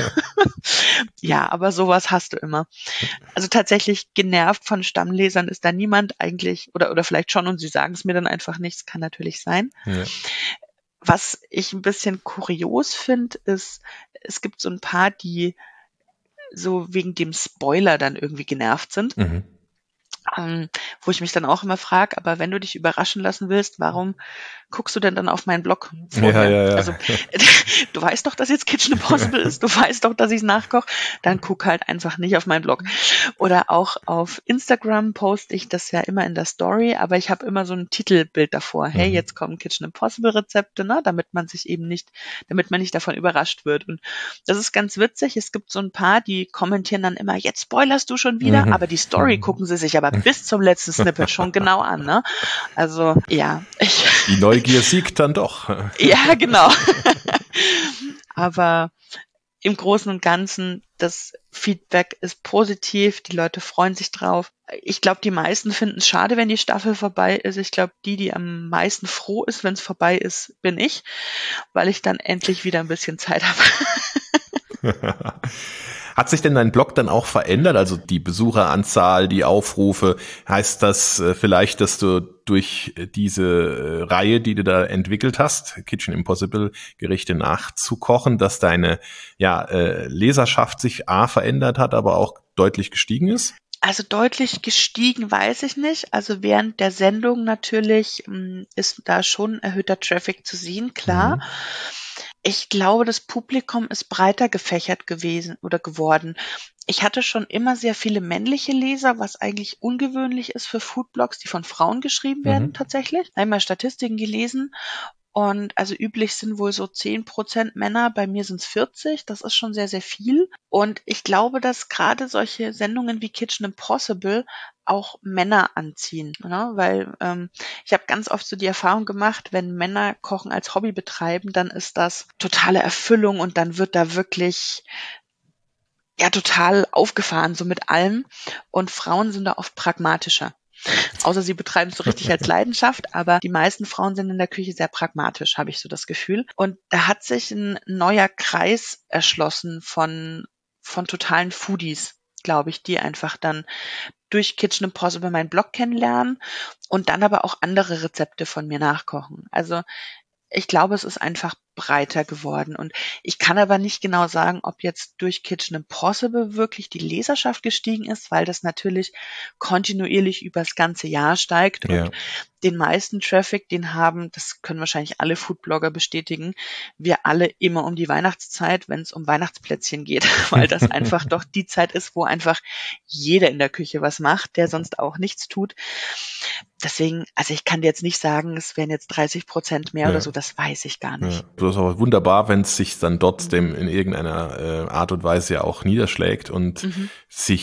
Ja, aber sowas hast du immer. Also tatsächlich genervt von Stammlesern ist da niemand eigentlich, oder oder vielleicht schon, und sie sagen es mir dann einfach nicht, das kann natürlich sein. Ja. Was ich ein bisschen kurios finde, ist, es gibt so ein paar, die so wegen dem Spoiler dann irgendwie genervt sind. Mhm. Ähm, wo ich mich dann auch immer frage, aber wenn du dich überraschen lassen willst, warum guckst du denn dann auf meinen Blog vorher? Ja, ja, ja. Also du weißt doch, dass jetzt Kitchen Impossible ist, du weißt doch, dass ich es nachkoche, dann guck halt einfach nicht auf meinen Blog. Oder auch auf Instagram poste ich das ja immer in der Story, aber ich habe immer so ein Titelbild davor. Hey, jetzt kommen Kitchen Impossible Rezepte, ne, damit man sich eben nicht, damit man nicht davon überrascht wird. Und das ist ganz witzig. Es gibt so ein paar, die kommentieren dann immer, jetzt spoilerst du schon wieder, mhm. aber die Story gucken sie sich aber bis zum letzten Snippet schon genau an, ne? Also, ja. Ich die Neugier siegt dann doch. Ja, genau. Aber im Großen und Ganzen, das Feedback ist positiv, die Leute freuen sich drauf. Ich glaube, die meisten finden es schade, wenn die Staffel vorbei ist. Ich glaube, die, die am meisten froh ist, wenn es vorbei ist, bin ich, weil ich dann endlich wieder ein bisschen Zeit habe. Hat sich denn dein Blog dann auch verändert? Also die Besucheranzahl, die Aufrufe, heißt das äh, vielleicht, dass du durch diese äh, Reihe, die du da entwickelt hast, Kitchen Impossible Gerichte nachzukochen, dass deine ja äh, Leserschaft sich A verändert hat, aber auch deutlich gestiegen ist? Also deutlich gestiegen weiß ich nicht. Also während der Sendung natürlich mh, ist da schon erhöhter Traffic zu sehen, klar. Mhm. Ich glaube, das Publikum ist breiter gefächert gewesen oder geworden. Ich hatte schon immer sehr viele männliche Leser, was eigentlich ungewöhnlich ist für Foodblogs, die von Frauen geschrieben werden, mhm. tatsächlich. Ich habe mal Statistiken gelesen. Und also üblich sind wohl so zehn Prozent Männer, bei mir sind es vierzig, das ist schon sehr, sehr viel. Und ich glaube, dass gerade solche Sendungen wie Kitchen Impossible auch Männer anziehen, ne? Weil ähm, ich habe ganz oft so die Erfahrung gemacht, wenn Männer Kochen als Hobby betreiben, dann ist das totale Erfüllung und dann wird da wirklich ja total aufgefahren, so mit allem. Und Frauen sind da oft pragmatischer. Außer sie betreiben es so richtig als Leidenschaft, aber die meisten Frauen sind in der Küche sehr pragmatisch, habe ich so das Gefühl. Und da hat sich ein neuer Kreis erschlossen von, von totalen Foodies, glaube ich, die einfach dann durch Kitchen Impossible meinen Blog kennenlernen und dann aber auch andere Rezepte von mir nachkochen. Also ich glaube, es ist einfach breiter geworden. Und ich kann aber nicht genau sagen, ob jetzt durch Kitchen Impossible wirklich die Leserschaft gestiegen ist, weil das natürlich kontinuierlich über das ganze Jahr steigt. Ja. Und den meisten Traffic, den haben, das können wahrscheinlich alle Foodblogger bestätigen, wir alle immer um die Weihnachtszeit, wenn es um Weihnachtsplätzchen geht, weil das einfach doch die Zeit ist, wo einfach jeder in der Küche was macht, der sonst auch nichts tut. Deswegen, also ich kann dir jetzt nicht sagen, es wären jetzt dreißig Prozent mehr ja. oder so, das weiß ich gar nicht. Ja. Das ist aber wunderbar, wenn es sich dann trotzdem in irgendeiner äh, Art und Weise ja auch niederschlägt und mhm. sich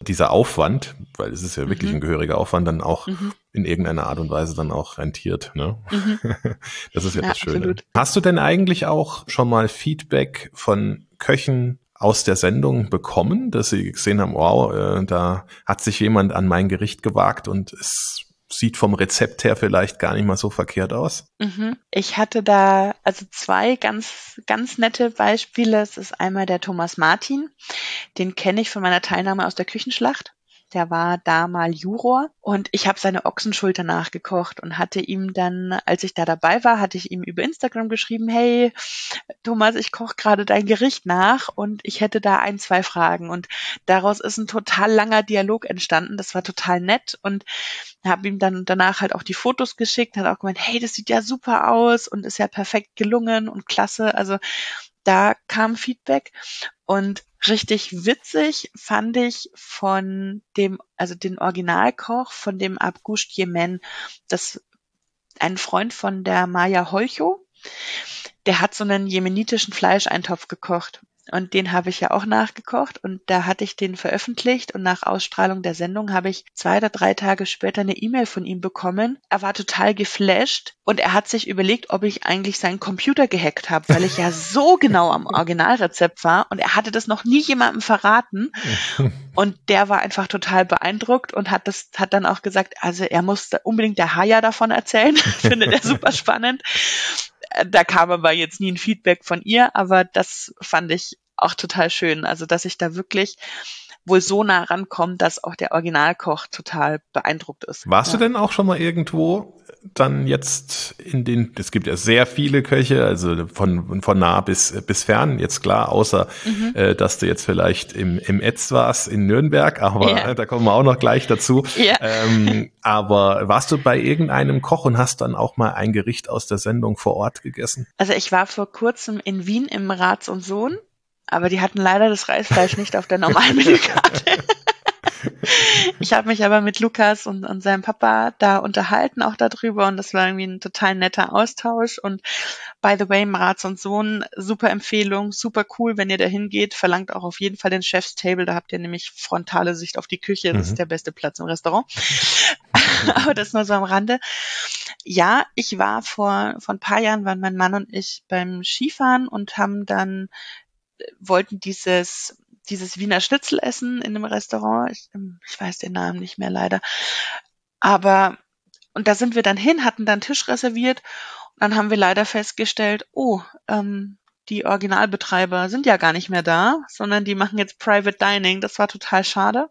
dieser Aufwand, weil es ist ja wirklich Mhm. ein gehöriger Aufwand, dann auch Mhm. in irgendeiner Art und Weise dann auch rentiert. Ne? Mhm. Das ist ja, Ja, das Schöne. absolut. Hast du denn eigentlich auch schon mal Feedback von Köchen aus der Sendung bekommen, dass sie gesehen haben, wow, äh, da hat sich jemand an mein Gericht gewagt und es sieht vom Rezept her vielleicht gar nicht mal so verkehrt aus? Mhm. Ich hatte da also zwei ganz, ganz nette Beispiele. Es ist einmal der Thomas Martin. Den kenne ich von meiner Teilnahme aus der Küchenschlacht. Der war da mal Juror und ich habe seine Ochsenschulter nachgekocht und hatte ihm dann, als ich da dabei war, hatte ich ihm über Instagram geschrieben, hey Thomas, ich koche gerade dein Gericht nach und ich hätte da ein, zwei Fragen. Und daraus ist ein total langer Dialog entstanden. Das war total nett und habe ihm dann danach halt auch die Fotos geschickt, hat auch gemeint, hey, das sieht ja super aus und ist ja perfekt gelungen und klasse. Also da kam Feedback und richtig witzig fand ich von dem, also den Originalkoch von dem Abgusht Yemen, das ein Freund von der Maya Holcho, der hat so einen jemenitischen Fleischeintopf gekocht. Und den habe ich ja auch nachgekocht und da hatte ich den veröffentlicht und nach Ausstrahlung der Sendung habe ich zwei oder drei Tage später eine E-Mail von ihm bekommen. Er war total geflasht und er hat sich überlegt, ob ich eigentlich seinen Computer gehackt habe, weil ich ja so genau am Originalrezept war und er hatte das noch nie jemandem verraten. Und der war einfach total beeindruckt und hat das, hat dann auch gesagt, also er muss unbedingt der Haya davon erzählen, findet er super spannend. Da kam aber jetzt nie ein Feedback von ihr, aber das fand ich auch total schön. Also, dass ich da wirklich wohl so nah rankomme, dass auch der Originalkoch total beeindruckt ist. Warst ja. du denn auch schon mal irgendwo dann jetzt in den, es gibt ja sehr viele Köche, also von, von nah bis, bis fern, jetzt klar, außer, mhm. äh, dass du jetzt vielleicht im, im Etz warst in Nürnberg, aber ja. da kommen wir auch noch gleich dazu. Ja. Ähm, aber warst du bei irgendeinem Koch und hast dann auch mal ein Gericht aus der Sendung vor Ort gegessen? Also ich war vor kurzem in Wien im Rats und Sohn, aber die hatten leider das Reisfleisch nicht auf der normalen Menükarte. Ich habe mich aber mit Lukas und, und seinem Papa da unterhalten, auch darüber, und das war irgendwie ein total netter Austausch. Und by the way, Rats und Sohn, super Empfehlung, super cool, wenn ihr da hingeht, verlangt auch auf jeden Fall den Chef's Table, da habt ihr nämlich frontale Sicht auf die Küche, das mhm. ist der beste Platz im Restaurant. Aber das nur so am Rande. Ja, ich war vor, vor ein paar Jahren, waren mein Mann und ich beim Skifahren und haben dann, wollten dieses dieses Wiener Schnitzel essen in einem Restaurant. Ich, ich weiß den Namen nicht mehr leider. Aber, und da sind wir dann hin, hatten dann Tisch reserviert und dann haben wir leider festgestellt, oh, ähm, die Originalbetreiber sind ja gar nicht mehr da, sondern die machen jetzt Private Dining. Das war total schade.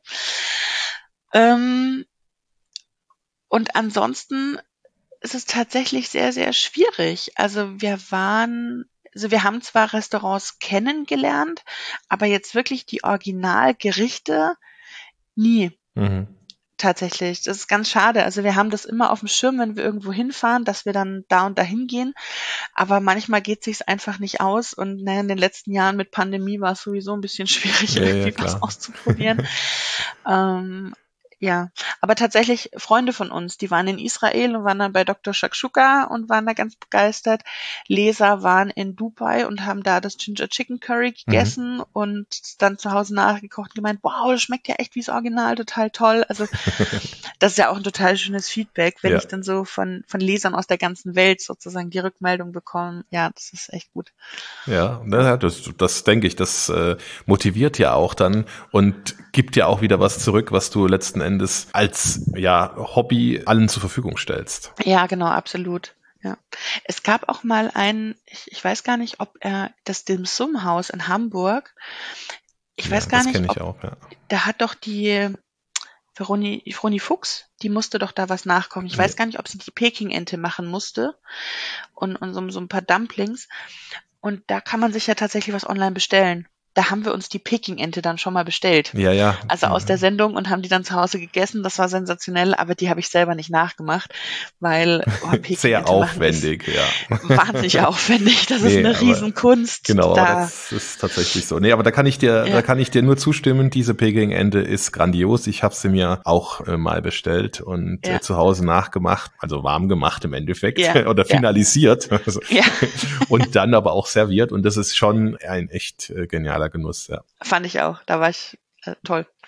Ähm, und ansonsten ist es tatsächlich sehr, sehr schwierig. Also wir waren Also wir haben zwar Restaurants kennengelernt, aber jetzt wirklich die Originalgerichte nie. Mhm. Tatsächlich. Das ist ganz schade. Also wir haben das immer auf dem Schirm, wenn wir irgendwo hinfahren, dass wir dann da und dahin gehen. Aber manchmal geht es sich einfach nicht aus. Und naja, in den letzten Jahren mit Pandemie war es sowieso ein bisschen schwierig, ja, irgendwie ja, was auszuprobieren. ähm, Ja, aber tatsächlich Freunde von uns, die waren in Israel und waren dann bei Doktor Shakshuka und waren da ganz begeistert. Leser waren in Dubai und haben da das Ginger Chicken Curry gegessen mhm. und dann zu Hause nachgekocht und gemeint, wow, das schmeckt ja echt wie das Original, total toll. Also das ist ja auch ein total schönes Feedback, wenn ja. ich dann so von von Lesern aus der ganzen Welt sozusagen die Rückmeldung bekomme. Ja, das ist echt gut. Ja, das, das denke ich, das äh, motiviert ja auch dann und gibt ja auch wieder was zurück, was du letzten Endes als ja Hobby allen zur Verfügung stellst. Ja, genau, absolut. Ja, es gab auch mal ein, ich, ich weiß gar nicht, ob er das Dim Sum Haus in Hamburg. Ich ja, weiß gar das nicht, ich ob, auch, ja. Da hat doch die Veroni, Froni Fuchs, die musste doch da was nachkochen. Ich ja. weiß gar nicht, ob sie die Peking-Ente machen musste und, und so, so ein paar Dumplings. Und da kann man sich ja tatsächlich was online bestellen. Da haben wir uns die Peking-Ente dann schon mal bestellt. Ja, ja. Also aus der Sendung und haben die dann zu Hause gegessen. Das war sensationell, aber die habe ich selber nicht nachgemacht, weil oh, sehr aufwendig, ja. Wahnsinnig aufwendig. Das nee, ist eine Riesenkunst. Genau, da. aber das ist tatsächlich so. Nee, aber da kann ich dir, ja. da kann ich dir nur zustimmen. Diese Peking-Ente ist grandios. Ich habe sie mir auch äh, mal bestellt und ja. äh, zu Hause nachgemacht, also warm gemacht im Endeffekt ja. oder finalisiert. Ja. Also, ja. Und dann aber auch serviert und das ist schon ein echt äh, genialer Genuss, ja. Fand ich auch. Da war ich äh, toll.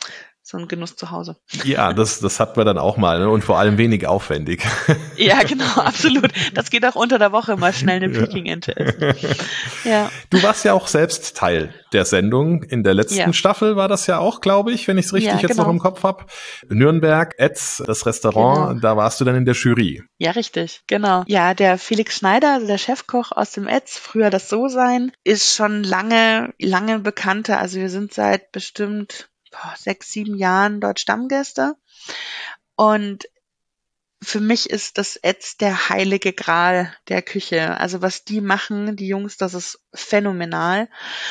so ein Genuss zu Hause. Ja, das, das hat man dann auch mal, ne? Und vor allem wenig aufwendig. Ja, genau, absolut. Das geht auch unter der Woche mal schnell eine Peking-Ente essen. Ja. Du warst ja auch selbst Teil der Sendung. In der letzten Ja. Staffel war das ja auch, glaube ich, wenn ich es richtig Ja, jetzt genau. noch im Kopf habe. Nürnberg, Etz, das Restaurant, Genau. da warst du dann in der Jury. Ja, richtig, genau. Ja, der Felix Schneider, also der Chefkoch aus dem Etz, früher das So-Sein, ist schon lange, lange Bekannter. Also wir sind seit bestimmt boah, sechs, sieben Jahren dort Stammgäste. Und für mich ist das Etz der heilige Gral der Küche. Also was die machen, die Jungs, das ist phänomenal.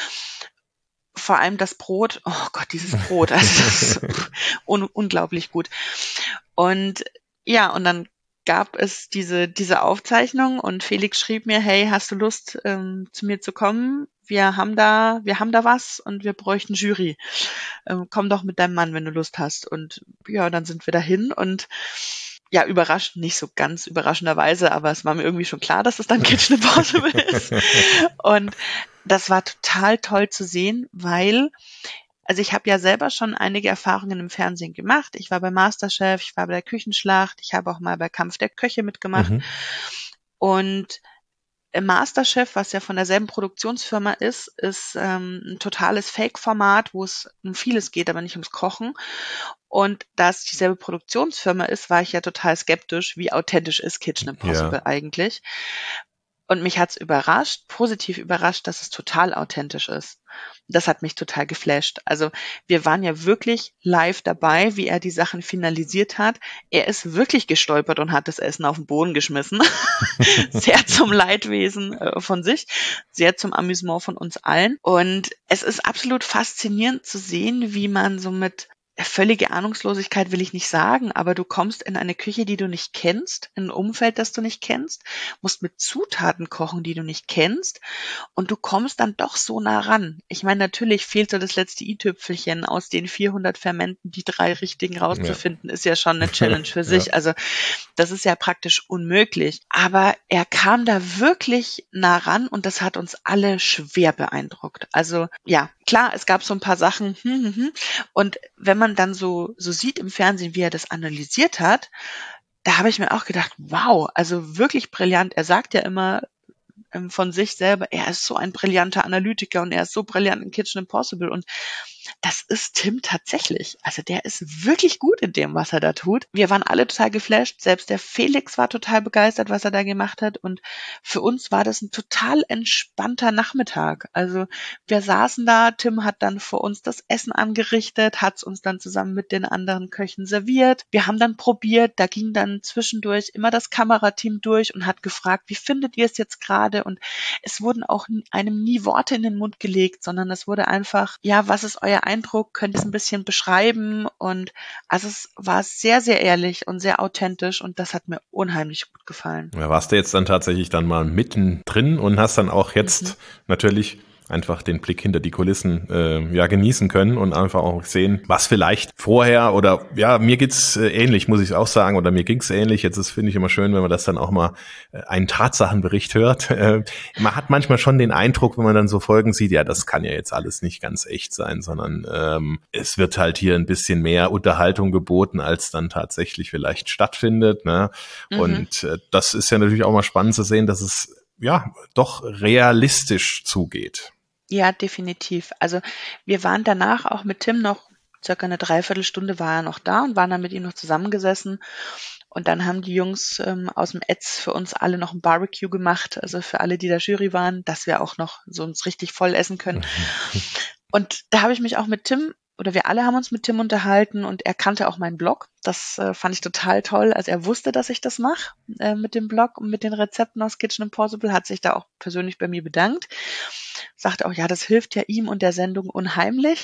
Vor allem das Brot, oh Gott, dieses Brot, also das ist un- unglaublich gut. Und ja, und dann gab es diese diese Aufzeichnung und Felix schrieb mir, hey, hast du Lust, ähm, zu mir zu kommen? Wir haben da, wir haben da was und wir bräuchten Jury. Ähm, komm doch mit deinem Mann, wenn du Lust hast. Und ja, dann sind wir dahin und ja, überrascht, nicht so ganz überraschenderweise, aber es war mir irgendwie schon klar, dass es dann Kitchen Impossible ist. Und das war total toll zu sehen, weil, also ich habe ja selber schon einige Erfahrungen im Fernsehen gemacht. Ich war bei MasterChef, ich war bei der Küchenschlacht, ich habe auch mal bei Kampf der Köche mitgemacht. Mhm. Und im MasterChef, was ja von derselben Produktionsfirma ist, ist ähm, ein totales Fake-Format, wo es um vieles geht, aber nicht ums Kochen. Und da es dieselbe Produktionsfirma ist, war ich ja total skeptisch, wie authentisch ist Kitchen Impossible Ja. eigentlich. Und mich hat's überrascht, positiv überrascht, dass es total authentisch ist. Das hat mich total geflasht. Also wir waren ja wirklich live dabei, wie er die Sachen finalisiert hat. Er ist wirklich gestolpert und hat das Essen auf den Boden geschmissen. Sehr zum Leidwesen äh, von sich, sehr zum Amüsement von uns allen. Und es ist absolut faszinierend zu sehen, wie man so mit völlige Ahnungslosigkeit will ich nicht sagen, aber du kommst in eine Küche, die du nicht kennst, in ein Umfeld, das du nicht kennst, musst mit Zutaten kochen, die du nicht kennst und du kommst dann doch so nah ran. Ich meine, natürlich fehlt so das letzte i-Tüpfelchen aus den vierhundert Fermenten, die drei richtigen rauszufinden, ja. Ist ja schon eine Challenge für sich. Ja. Also das ist ja praktisch unmöglich. Aber er kam da wirklich nah ran und das hat uns alle schwer beeindruckt. Also ja, klar, es gab so ein paar Sachen hm, hm, hm. Und wenn man dann so so sieht im Fernsehen, wie er das analysiert hat, da habe ich mir auch gedacht, wow, also wirklich brillant. Er sagt ja immer ähm, von sich selber, er ist so ein brillanter Analytiker und er ist so brillant in Kitchen Impossible und das ist Tim tatsächlich. Also der ist wirklich gut in dem, was er da tut. Wir waren alle total geflasht. Selbst der Felix war total begeistert, was er da gemacht hat. Und für uns war das ein total entspannter Nachmittag. Also wir saßen da, Tim hat dann für uns das Essen angerichtet, hat es uns dann zusammen mit den anderen Köchen serviert. Wir haben dann probiert, da ging dann zwischendurch immer das Kamerateam durch und hat gefragt, wie findet ihr es jetzt gerade? Und es wurden auch einem nie Worte in den Mund gelegt, sondern es wurde einfach, ja, was ist euer Eindruck, könnt ihr es ein bisschen beschreiben und also es war sehr, sehr ehrlich und sehr authentisch und das hat mir unheimlich gut gefallen. Ja, warst du jetzt dann tatsächlich dann mal mittendrin und hast dann auch jetzt mhm. natürlich einfach den Blick hinter die Kulissen äh, ja genießen können und einfach auch sehen, was vielleicht vorher oder ja, mir geht's äh, ähnlich, muss ich auch sagen, oder mir ging's ähnlich. Jetzt ist, finde ich immer schön, wenn man das dann auch mal äh, einen Tatsachenbericht hört. Äh, man hat manchmal schon den Eindruck, wenn man dann so Folgen sieht, ja, das kann ja jetzt alles nicht ganz echt sein, sondern ähm, es wird halt hier ein bisschen mehr Unterhaltung geboten, als dann tatsächlich vielleicht stattfindet. Ne? Mhm. Und äh, das ist ja natürlich auch mal spannend zu sehen, dass es ja doch realistisch zugeht. Ja, definitiv. Also wir waren danach auch mit Tim noch, circa eine Dreiviertelstunde war er noch da und waren dann mit ihm noch zusammengesessen. Und dann haben die Jungs ähm, aus dem Etz für uns alle noch ein Barbecue gemacht, also für alle, die da Jury waren, dass wir auch noch so uns richtig voll essen können. Und da habe ich mich auch mit Tim, oder wir alle haben uns mit Tim unterhalten und er kannte auch meinen Blog. Das äh, fand ich total toll. Also er wusste, dass ich das mache äh, mit dem Blog und mit den Rezepten aus Kitchen Impossible, hat sich da auch persönlich bei mir bedankt. Sagte auch, ja, das hilft ja ihm und der Sendung unheimlich.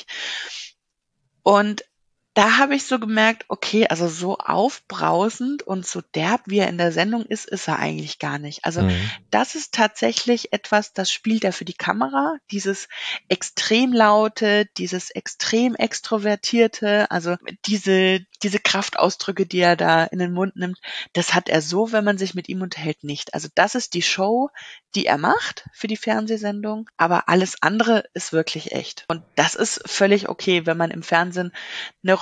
Und da habe ich so gemerkt, okay, also so aufbrausend und so derb, wie er in der Sendung ist, ist er eigentlich gar nicht. Also mhm. das ist tatsächlich etwas, das spielt er für die Kamera, dieses extrem laute, dieses extrem extrovertierte, also diese diese Kraftausdrücke, die er da in den Mund nimmt, das hat er so, wenn man sich mit ihm unterhält, nicht. Also das ist die Show, die er macht für die Fernsehsendung, aber alles andere ist wirklich echt. Und das ist völlig okay, wenn man im Fernsehen eine Rolle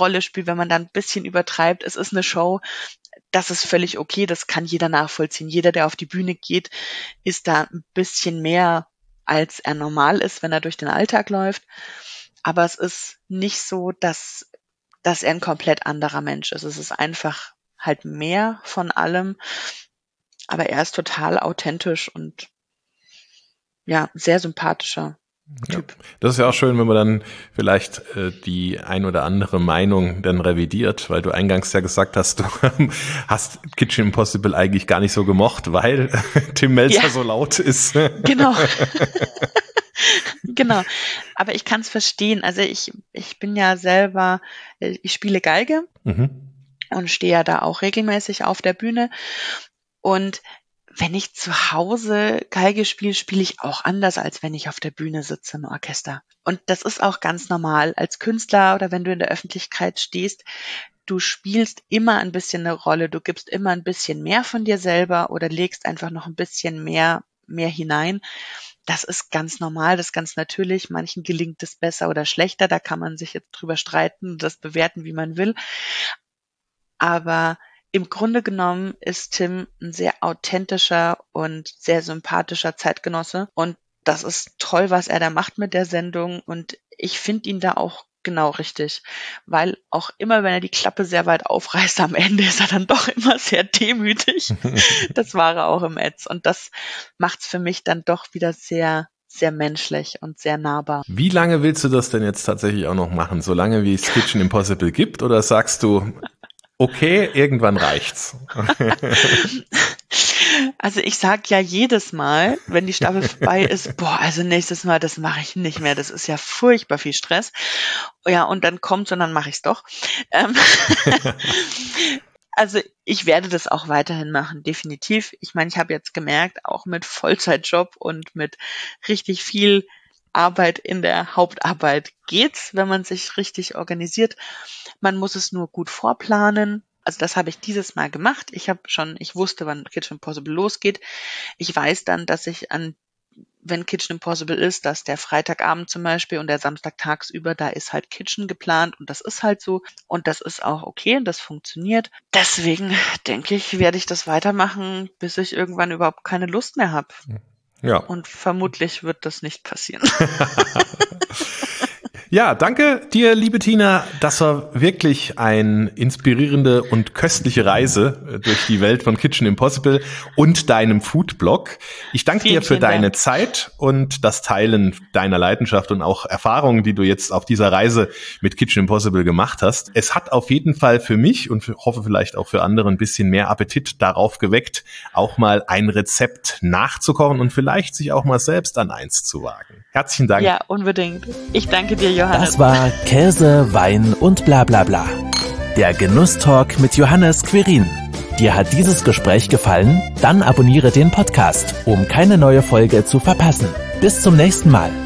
Rolle spielt, wenn man da ein bisschen übertreibt. Es ist eine Show, das ist völlig okay, das kann jeder nachvollziehen. Jeder, der auf die Bühne geht, ist da ein bisschen mehr, als er normal ist, wenn er durch den Alltag läuft. Aber es ist nicht so, dass, dass er ein komplett anderer Mensch ist. Es ist einfach halt mehr von allem. Aber er ist total authentisch und ja, sehr sympathischer Typ. Ja, das ist ja auch schön, wenn man dann vielleicht äh, die ein oder andere Meinung dann revidiert, weil du eingangs ja gesagt hast, du hast Kitchen Impossible eigentlich gar nicht so gemocht, weil Tim Melzer ja. so laut ist. Genau. Genau. Aber ich kann es verstehen. Also ich, ich bin ja selber, ich spiele Geige mhm. und stehe ja da auch regelmäßig auf der Bühne. Und wenn ich zu Hause Geige spiele, spiele ich auch anders, als wenn ich auf der Bühne sitze im Orchester. Und das ist auch ganz normal. Als Künstler oder wenn du in der Öffentlichkeit stehst, du spielst immer ein bisschen eine Rolle. Du gibst immer ein bisschen mehr von dir selber oder legst einfach noch ein bisschen mehr, mehr hinein. Das ist ganz normal, das ist ganz natürlich. Manchen gelingt es besser oder schlechter. Da kann man sich jetzt drüber streiten, das bewerten, wie man will. Aber im Grunde genommen ist Tim ein sehr authentischer und sehr sympathischer Zeitgenosse. Und das ist toll, was er da macht mit der Sendung. Und ich finde ihn da auch genau richtig. Weil auch immer, wenn er die Klappe sehr weit aufreißt, am Ende ist er dann doch immer sehr demütig. Das war er auch im Ads. Und das macht es für mich dann doch wieder sehr, sehr menschlich und sehr nahbar. Wie lange willst du das denn jetzt tatsächlich auch noch machen? So lange, wie es Kitchen Impossible gibt? Oder sagst du, okay, irgendwann reicht's? Also ich sag ja jedes Mal, wenn die Staffel vorbei ist, boah, also nächstes Mal, das mache ich nicht mehr. Das ist ja furchtbar viel Stress. Ja, und dann kommt's und dann mache ich's doch. Ähm Also ich werde das auch weiterhin machen, definitiv. Ich meine, ich habe jetzt gemerkt, auch mit Vollzeitjob und mit richtig viel Arbeit in der Hauptarbeit geht's, wenn man sich richtig organisiert. Man muss es nur gut vorplanen. Also das habe ich dieses Mal gemacht. Ich habe schon, ich wusste, wann Kitchen Impossible losgeht. Ich weiß dann, dass ich an, wenn Kitchen Impossible ist, dass der Freitagabend zum Beispiel und der Samstag tagsüber, da ist halt Kitchen geplant und das ist halt so. Und das ist auch okay und das funktioniert. Deswegen denke ich, werde ich das weitermachen, bis ich irgendwann überhaupt keine Lust mehr habe. Ja. Und vermutlich wird das nicht passieren. Ja, danke dir, liebe Tina. Das war wirklich eine inspirierende und köstliche Reise durch die Welt von Kitchen Impossible und deinem Foodblog. Ich danke vielen, dir für deine Dank. Zeit und das Teilen deiner Leidenschaft und auch Erfahrungen, die du jetzt auf dieser Reise mit Kitchen Impossible gemacht hast. Es hat auf jeden Fall für mich und für, hoffe vielleicht auch für andere ein bisschen mehr Appetit darauf geweckt, auch mal ein Rezept nachzukochen und vielleicht sich auch mal selbst an eins zu wagen. Herzlichen Dank. Ja, unbedingt. Ich danke dir, Johannes. Das war Käse, Wein und bla bla bla. Der Genusstalk mit Johannes Quirin. Dir hat dieses Gespräch gefallen? Dann abonniere den Podcast, um keine neue Folge zu verpassen. Bis zum nächsten Mal.